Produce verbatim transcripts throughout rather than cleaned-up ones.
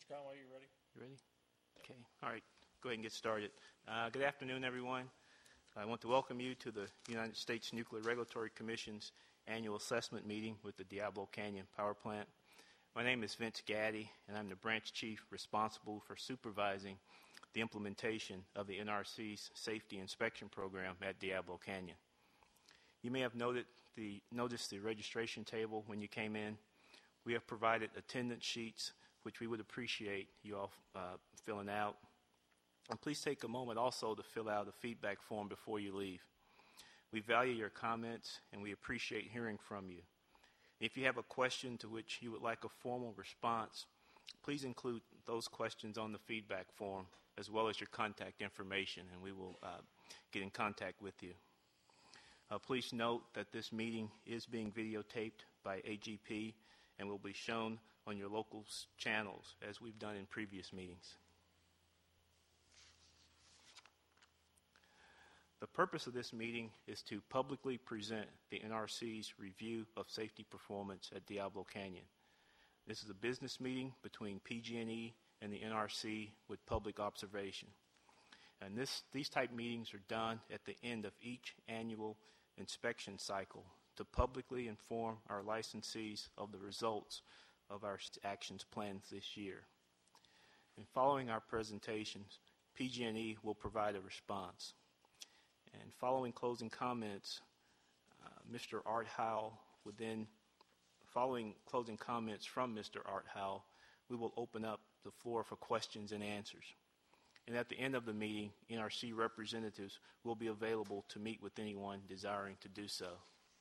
Mister Conway, you ready? You ready? Okay. All right. Go ahead and get started. Uh, good afternoon, everyone. I want to welcome you to the United States Nuclear Regulatory Commission's annual assessment meeting with the Diablo Canyon Power Plant. My name is Vince Gaddy, and I'm the branch chief responsible for supervising the implementation of the N R C's safety inspection program at Diablo Canyon. You may have noted the, noticed the registration table when you came in. We have provided attendance sheets, which we would appreciate you all uh, filling out. And please take a moment also to fill out a feedback form before you leave. We value your comments, and we appreciate hearing from you. If you have a question to which you would like a formal response, please include those questions on the feedback form, as well as your contact information, and we will uh, get in contact with you. Uh, please note that this meeting is being videotaped by A G P and will be shown on your local channels, as we've done in previous meetings. The purpose of this meeting is to publicly present the N R C's review of safety performance at Diablo Canyon. This is a business meeting between P G and E and the N R C with public observation. And this, these type meetings are done at the end of each annual inspection cycle to publicly inform our licensees of the results of our actions planned this year. And following our presentations, P G and E will provide a response. And following closing comments, uh, Mister Art Howell would then, following closing comments from Mister Art Howell, we will open up the floor for questions and answers. And at the end of the meeting, N R C representatives will be available to meet with anyone desiring to do so.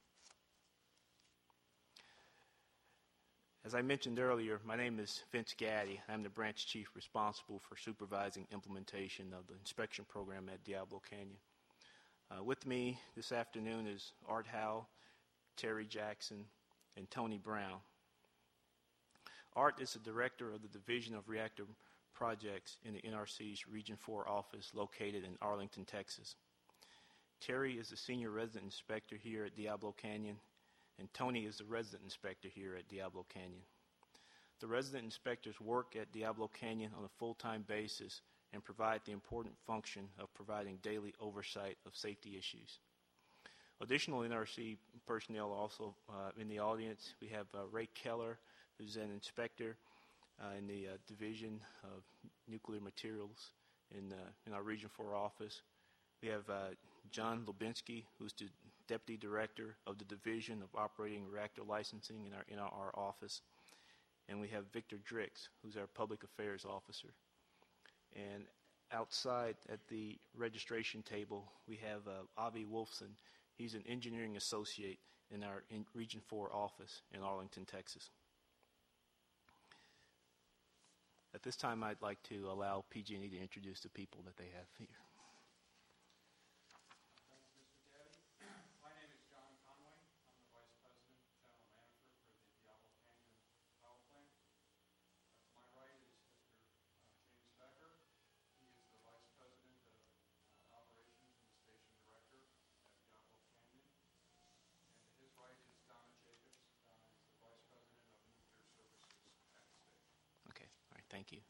As I mentioned earlier, my name is Vince Gaddy. I'm the branch chief responsible for supervising implementation of the inspection program at Diablo Canyon. Uh, with me this afternoon is Art Howell, Terry Jackson, and Tony Brown. Art is the director of the Division of Reactor Projects in the N R C's Region four office located in Arlington, Texas. Terry is the senior resident inspector here at Diablo Canyon, and Tony is the resident inspector here at Diablo Canyon. The resident inspectors work at Diablo Canyon on a full-time basis and provide the important function of providing daily oversight of safety issues. Additional N R C personnel also uh, in the audience. We have uh, Ray Keller, who's an inspector uh, in the uh, Division of Nuclear Materials in, uh, in our Region four office. We have uh, John Lubinsky, who's the Deputy Director of the Division of Operating Reactor Licensing in our, in our, our office. And we have Victor Drix, who's our Public Affairs Officer. And outside at the registration table, we have uh, Avi Wolfson. He's an engineering associate in our in Region four office in Arlington, Texas. At this time, I'd like to allow P G and E to introduce the people that they have here. Thanks, Mister Gaddy. My name is John Conway. I'm the Vice President, General Manager for the Diablo Canyon Power Plant. Uh, to my right is Mister Uh, James Becker. He is the Vice President of uh, Operations and the Station Director at Diablo Canyon. And to his right is Donna Jacobs. Donna is the Vice President of Nuclear Services at the station. Okay, all right, thank you.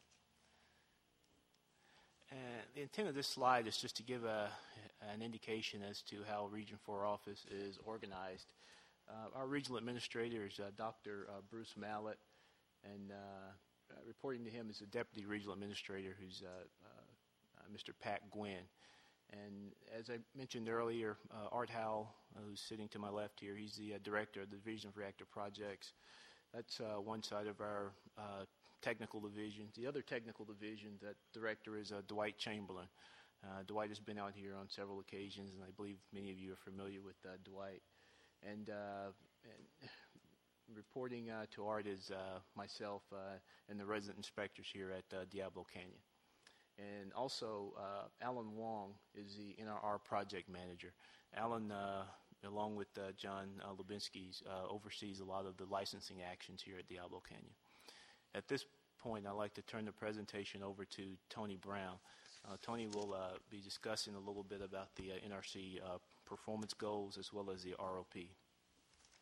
Uh, the intent of this slide is just to give a, an indication as to how Region four office is organized. Uh, our regional administrator is uh, Doctor Uh, Bruce Mallett, and uh, uh, reporting to him is the Deputy Regional Administrator, who's uh, uh, uh, Mister Pat Gwynn. And as I mentioned earlier, uh, Art Howell, uh, who's sitting to my left here, he's the uh, Director of the Division of Reactor Projects. That's uh, one side of our uh, technical division. The other technical division, that director is uh, Dwight Chamberlain. Uh, Dwight has been out here on several occasions, and I believe many of you are familiar with uh, Dwight. And, uh, and reporting uh, to Art is uh, myself uh, and the resident inspectors here at uh, Diablo Canyon. And also, uh, Alan Wong is the N R R project manager. Alan, uh, along with uh, John uh, Lubinsky, uh, oversees a lot of the licensing actions here at Diablo Canyon. At this point, I'd like to turn the presentation over to Tony Brown. Uh, Tony will uh, be discussing a little bit about the uh, N R C uh, performance goals as well as the R O P.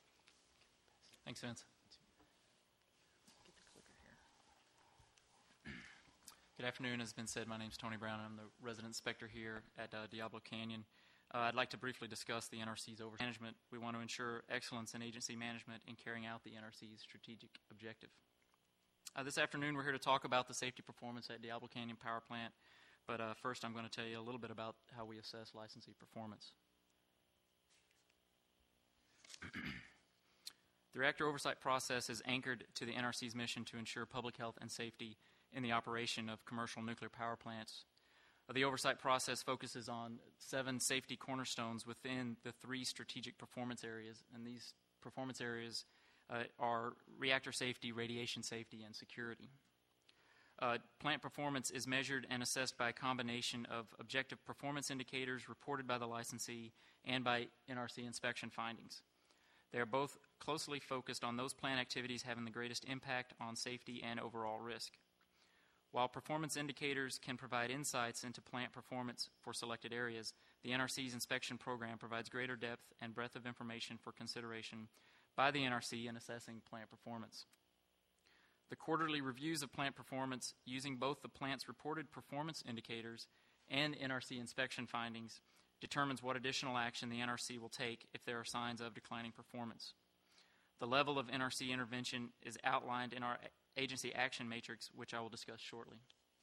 Thanks, Vince. Get the clicker here. Good afternoon. As has been said, my name is Tony Brown, and I'm the resident inspector here at uh, Diablo Canyon. Uh, I'd like to briefly discuss the N R C's oversight management. We want to ensure excellence in agency management in carrying out the N R C's strategic objective. Uh, this afternoon, we're here to talk about the safety performance at Diablo Canyon Power Plant, but uh, first I'm going to tell you a little bit about how we assess licensee performance. The reactor oversight process is anchored to the N R C's mission to ensure public health and safety in the operation of commercial nuclear power plants. Uh, the oversight process focuses on seven safety cornerstones within the three strategic performance areas, and these performance areas uh, are reactor safety, radiation safety, and security. Uh, plant performance is measured and assessed by a combination of objective performance indicators reported by the licensee and by N R C inspection findings. They are both closely focused on those plant activities having the greatest impact on safety and overall risk. While performance indicators can provide insights into plant performance for selected areas, the N R C's inspection program provides greater depth and breadth of information for consideration by the N R C in assessing plant performance. The quarterly reviews of plant performance using both the plant's reported performance indicators and N R C inspection findings determines what additional action the N R C will take if there are signs of declining performance. The level of N R C intervention is outlined in our agency action matrix, which I will discuss shortly.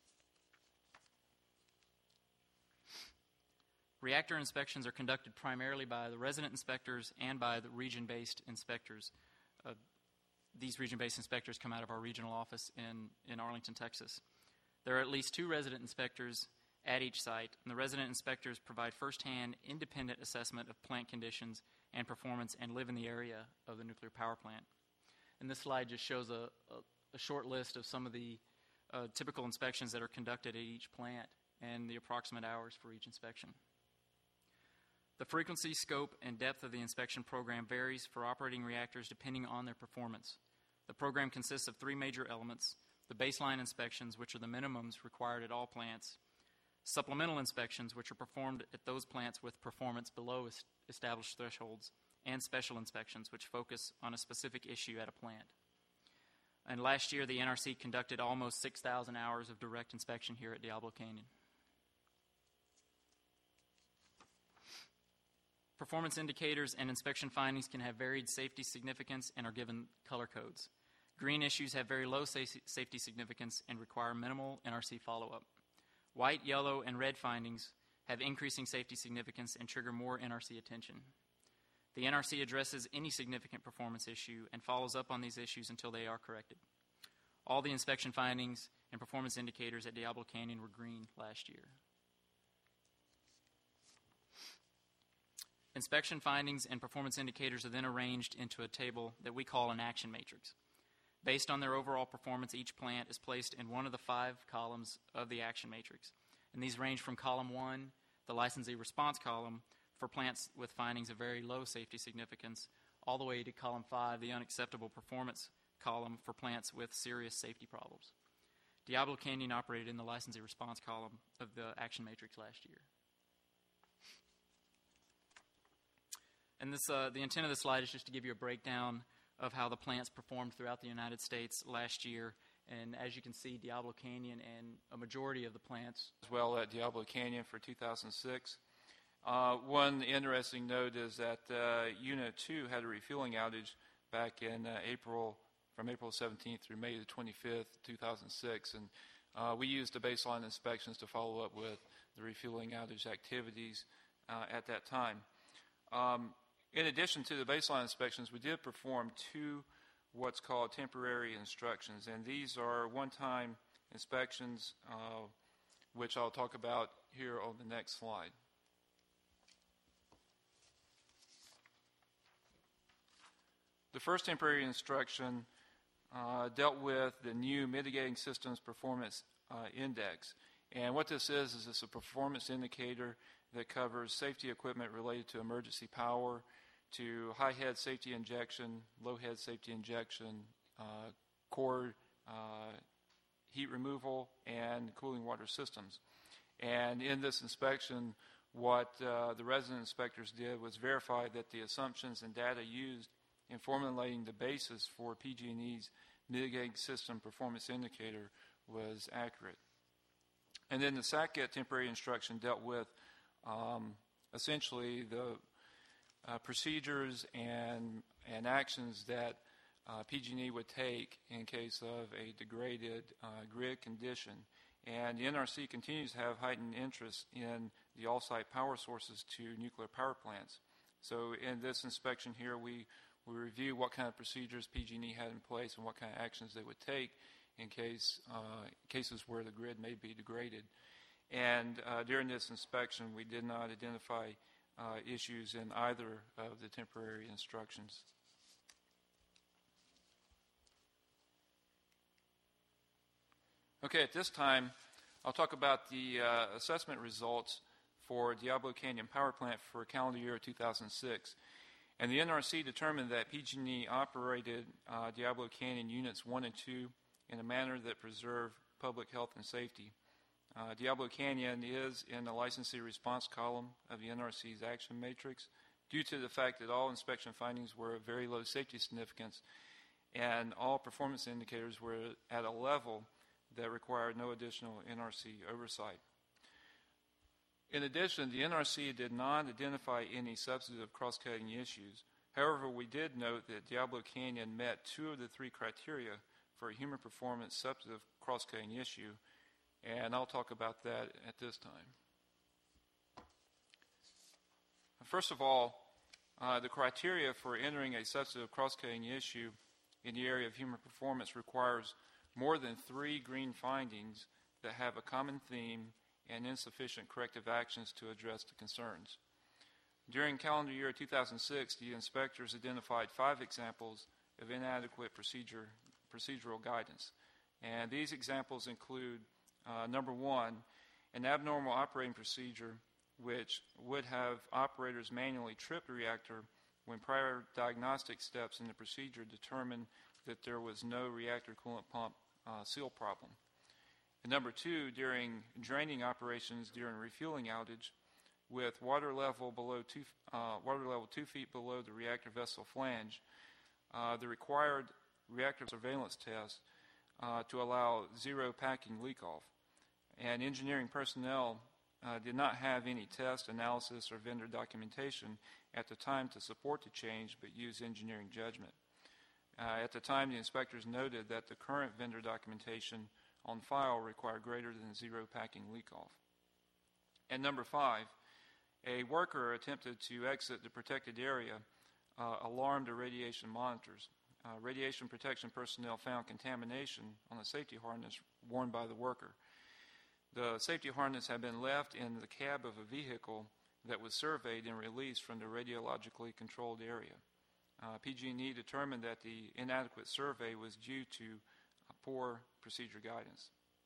Reactor inspections are conducted primarily by the resident inspectors and by the region-based inspectors. Uh, these region-based inspectors come out of our regional office in, in Arlington, Texas. There are at least two resident inspectors at each site, and the resident inspectors provide firsthand independent assessment of plant conditions and performance and live in the area of the nuclear power plant. And this slide just shows a, a, a short list of some of the uh, typical inspections that are conducted at each plant and the approximate hours for each inspection. The frequency, scope, and depth of the inspection program varies for operating reactors depending on their performance. The program consists of three major elements: the baseline inspections, which are the minimums required at all plants; supplemental inspections, which are performed at those plants with performance below est- established thresholds; and special inspections, which focus on a specific issue at a plant. And last year, the N R C conducted almost six thousand hours of direct inspection here at Diablo Canyon. Performance indicators and inspection findings can have varied safety significance and are given color codes. Green issues have very low sa- safety significance and require minimal N R C follow-up. White, yellow, and red findings have increasing safety significance and trigger more N R C attention. The N R C addresses any significant performance issue and follows up on these issues until they are corrected. All the inspection findings and performance indicators at Diablo Canyon were green last year. Inspection findings and performance indicators are then arranged into a table that we call an action matrix. Based on their overall performance, each plant is placed in one of the five columns of the action matrix. And these range from column one, the licensee response column, for plants with findings of very low safety significance, all the way to column five, the unacceptable performance column, for plants with serious safety problems. Diablo Canyon operated in the licensee response column of the action matrix last year. And this, uh, the intent of this slide is just to give you a breakdown of how the plants performed throughout the United States last year. And as you can see, Diablo Canyon and a majority of the plants. As well at Diablo Canyon for two thousand six. Uh, one interesting note is that uh, Unit two had a refueling outage back in uh, April, from April seventeenth through May the twenty-fifth, two thousand six. And uh, we used the baseline inspections to follow up with the refueling outage activities uh, at that time. Um, In addition to the baseline inspections, we did perform two what's called temporary instructions, and these are one-time inspections, uh, which I'll talk about here on the next slide. The first temporary instruction uh, dealt with the new Mitigating Systems Performance uh, Index, and what this is is it's a performance indicator that covers safety equipment related to emergency power, to high head safety injection, low head safety injection, uh, core uh, heat removal, and cooling water systems. And in this inspection, what uh, the resident inspectors did was verify that the assumptions and data used in formulating the basis for P G and E's Mitigating System Performance Indicator was accurate. And then the second temporary instruction dealt with um, essentially the uh, procedures and, and actions that uh, P G and E would take in case of a degraded uh, grid condition. And the N R C continues to have heightened interest in the off-site power sources to nuclear power plants. So in this inspection here, we, we review what kind of procedures P G and E had in place and what kind of actions they would take in case uh, cases where the grid may be degraded. And uh, during this inspection, we did not identify uh, issues in either of the temporary instructions. Okay, at this time, I'll talk about the uh, assessment results for Diablo Canyon Power Plant for calendar year two thousand six. And the N R C determined that P G and E operated uh, Diablo Canyon Units one and two in a manner that preserved public health and safety. Uh, Diablo Canyon is in the licensee response column of the N R C's action matrix due to the fact that all inspection findings were of very low safety significance and all performance indicators were at a level that required no additional N R C oversight. In addition, the N R C did not identify any substantive cross-cutting issues. However, we did note that Diablo Canyon met two of the three criteria for a human performance substantive cross-cutting issue, and I'll talk about that at this time. First of all, uh, the criteria for entering a substantive cross-cutting issue in the area of human performance requires more than three green findings that have a common theme and insufficient corrective actions to address the concerns. During calendar year two thousand six, the inspectors identified five examples of inadequate procedure, procedural guidance. And these examples include, uh, number one, an abnormal operating procedure which would have operators manually trip the reactor when prior diagnostic steps in the procedure determined that there was no reactor coolant pump uh, seal problem. And number two, during draining operations during refueling outage, with water level below two, uh, water level two feet below the reactor vessel flange, uh, the required reactor surveillance test uh, to allow zero packing leak off. And engineering personnel uh, did not have any test, analysis, or vendor documentation at the time to support the change, but used engineering judgment. Uh, at the time, the inspectors noted that the current vendor documentation on file required greater than zero packing leak off. And number five, a worker attempted to exit the protected area, uh, alarmed the radiation monitors. Uh, radiation protection personnel found contamination on the safety harness worn by the worker. The safety harness had been left in the cab of a vehicle that was surveyed and released from the radiologically controlled area. Uh, P G and E determined that the inadequate survey was due to uh, poor procedure guidance.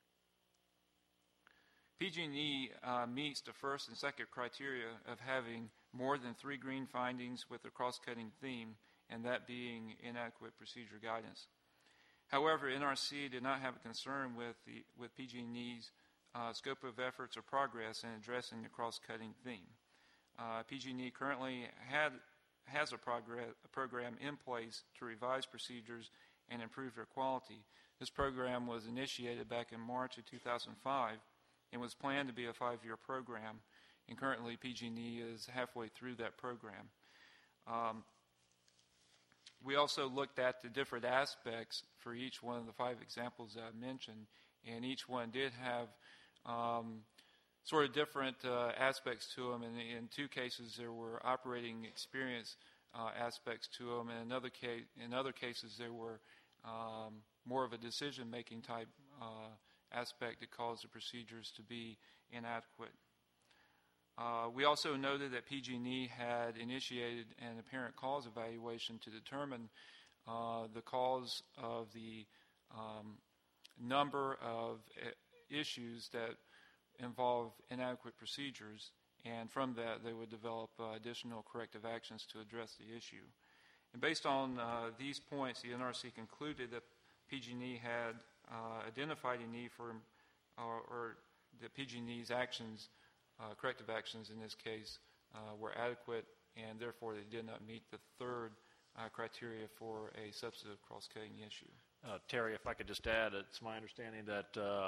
P G and E uh, meets the first and second criteria of having more than three green findings with a cross-cutting theme, and that being inadequate procedure guidance. However, N R C did not have a concern with, the, with P G and E's uh, scope of efforts or progress in addressing the cross-cutting theme. Uh, P G and E currently had, has a, progress, a program in place to revise procedures and improve their quality. This program was initiated back in March of two thousand five and was planned to be a five-year program, and currently P G and E is halfway through that program. Um, we also looked at the different aspects for each one of the five examples that I mentioned, and each one did have um, sort of different uh, aspects to them. And in two cases, there were operating experience uh, aspects to them, and in other, case, in other cases, there were um, more of a decision-making type uh, aspect that caused the procedures to be inadequate. Uh, we also noted that P G and E had initiated an apparent cause evaluation to determine uh, the cause of the um, number of uh, issues that involve inadequate procedures, and from that they would develop uh, additional corrective actions to address the issue. And based on uh, these points, the N R C concluded that P G and E had uh, identified a need for, or, or that P G and E's actions, uh, corrective actions in this case, uh, were adequate, and therefore they did not meet the third uh, criteria for a substantive cross-cutting issue. Uh, Terry, if I could just add, it's my understanding that uh,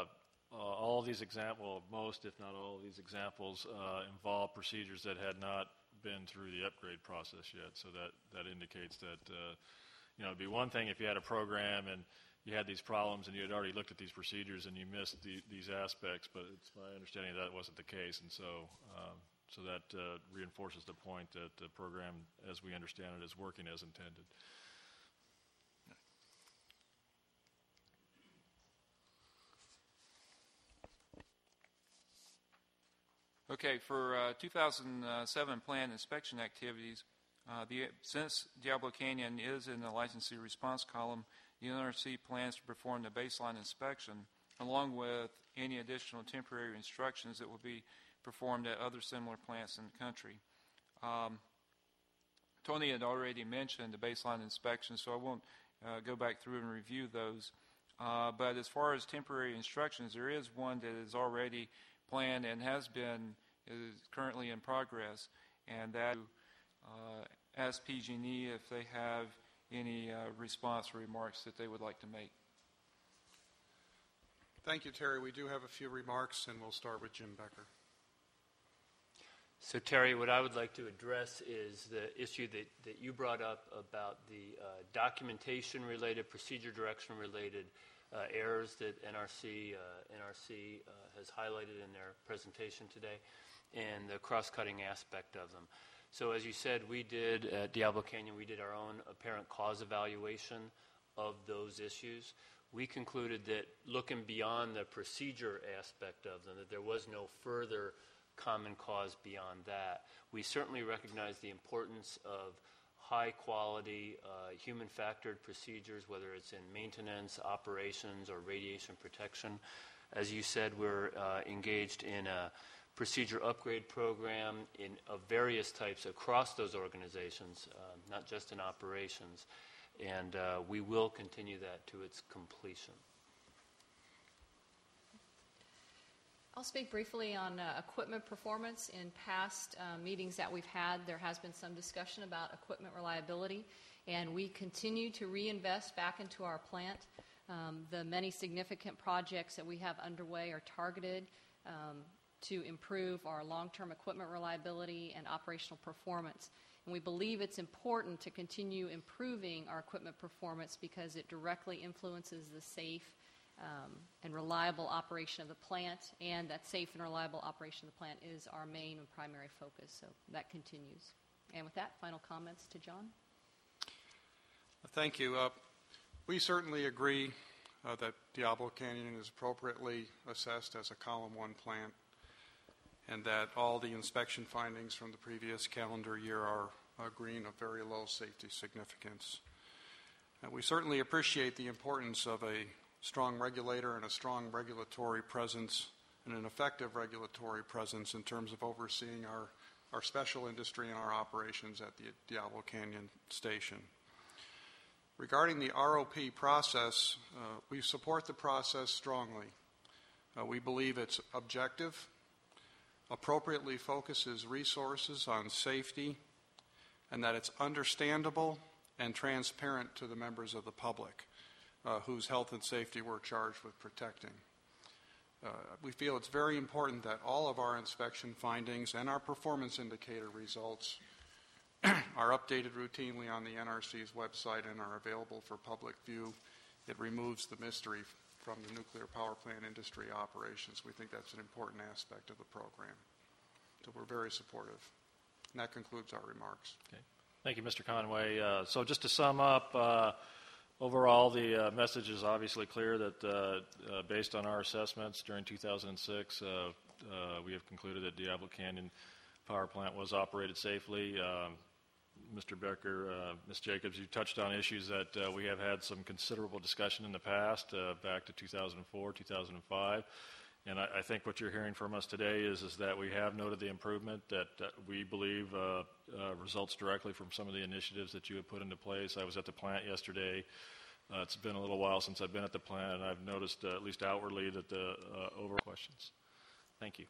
uh, all of these examples, most if not all of these examples, uh, involve procedures that had not been through the upgrade process yet. So that, that indicates that, uh, you know, it'd be one thing if you had a program and you had these problems and you had already looked at these procedures and you missed the, these aspects, but it's my understanding that wasn't the case. And so, um, so that uh, reinforces the point that the program, as we understand it, is working as intended. Okay, for uh, two thousand seven planned inspection activities, uh, the, since Diablo Canyon is in the licensee response column, the N R C plans to perform the baseline inspection along with any additional temporary instructions that will be performed at other similar plants in the country. Um, Tony had already mentioned the baseline inspection, so I won't uh, go back through and review those. Uh, but as far as temporary instructions, there is one that is already planned and has been, is currently in progress, and that uh, ask P G and E if they have any uh, response or remarks that they would like to make. Thank you, Terry. We do have a few remarks, and we'll start with Jim Becker. So, Terry, what I would like to address is the issue that, that you brought up about the uh, documentation-related, procedure direction-related uh, errors that N R C, uh, N R C uh, has highlighted in their presentation today, and the cross-cutting aspect of them. So, as you said, we did at Diablo Canyon, we did our own apparent cause evaluation of those issues. We concluded that looking beyond the procedure aspect of them, that there was no further common cause beyond that. We certainly recognize the importance of high-quality, uh, human-factored procedures, whether it's in maintenance, operations, or radiation protection. As you said, we're uh, engaged in a procedure upgrade program in, of various types across those organizations, uh, not just in operations. And uh, we will continue that to its completion. I'll speak briefly on uh, equipment performance. In past uh, meetings that we've had, there has been some discussion about equipment reliability, and we continue to reinvest back into our plant. Um, the many significant projects that we have underway are targeted um, to improve our long-term equipment reliability and operational performance. And we believe it's important to continue improving our equipment performance because it directly influences the safe um, and reliable operation of the plant, and that safe and reliable operation of the plant is our main and primary focus. So that continues. And with that, final comments to John. Thank you. Uh, we certainly agree uh, that Diablo Canyon is appropriately assessed as a column one plant, and that all the inspection findings from the previous calendar year are uh, green of very low safety significance. And we certainly appreciate the importance of a strong regulator and a strong regulatory presence and an effective regulatory presence in terms of overseeing our, our special industry and our operations at the Diablo Canyon station. Regarding the R O P process, uh, we support the process strongly. Uh, we believe it's objective, appropriately focuses resources on safety, and that it's understandable and transparent to the members of the public uh, whose health and safety we're charged with protecting. Uh, we feel it's very important that all of our inspection findings and our performance indicator results are updated routinely on the N R C's website and are available for public view. It removes the mystery from the nuclear power plant industry operations. We think that's an important aspect of the program. So we're very supportive. And that concludes our remarks. Okay. Thank you, Mister Conway. Uh, so just to sum up, uh, overall the uh, message is obviously clear that uh, uh, based on our assessments during two thousand six, uh, uh, we have concluded that Diablo Canyon Power Plant was operated safely. Um, Mister Becker, uh, Miz Jacobs, you touched on issues that uh, we have had some considerable discussion in the past, uh, back to two thousand four, two thousand five. And I, I think what you're hearing from us today is, is that we have noted the improvement that, that we believe uh, uh, results directly from some of the initiatives that you have put into place. I was at the plant yesterday. Uh, it's been a little while since I've been at the plant, and I've noticed, uh, at least outwardly, that the uh, over questions. Thank you.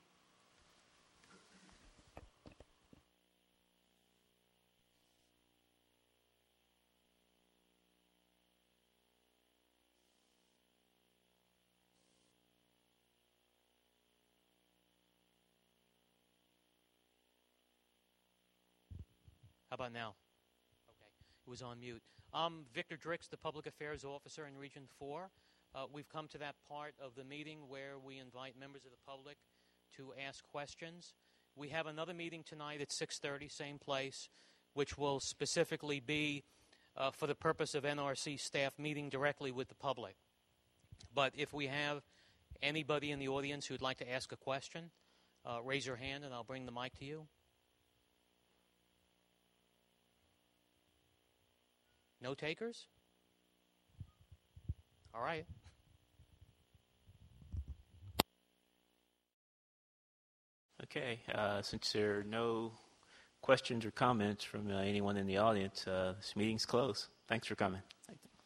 How about now? Okay, it was on mute. I'm Victor Drix, the Public Affairs Officer in Region four. Uh, we've come to that part of the meeting where we invite members of the public to ask questions. We have another meeting tonight at six thirty, same place, which will specifically be uh, for the purpose of N R C staff meeting directly with the public. But if we have anybody in the audience who'd like to ask a question, uh, raise your hand and I'll bring the mic to you. No takers? All right. Okay, uh, since there are no questions or comments from uh, anyone in the audience, uh, this meeting's closed. Thanks for coming. Thank you.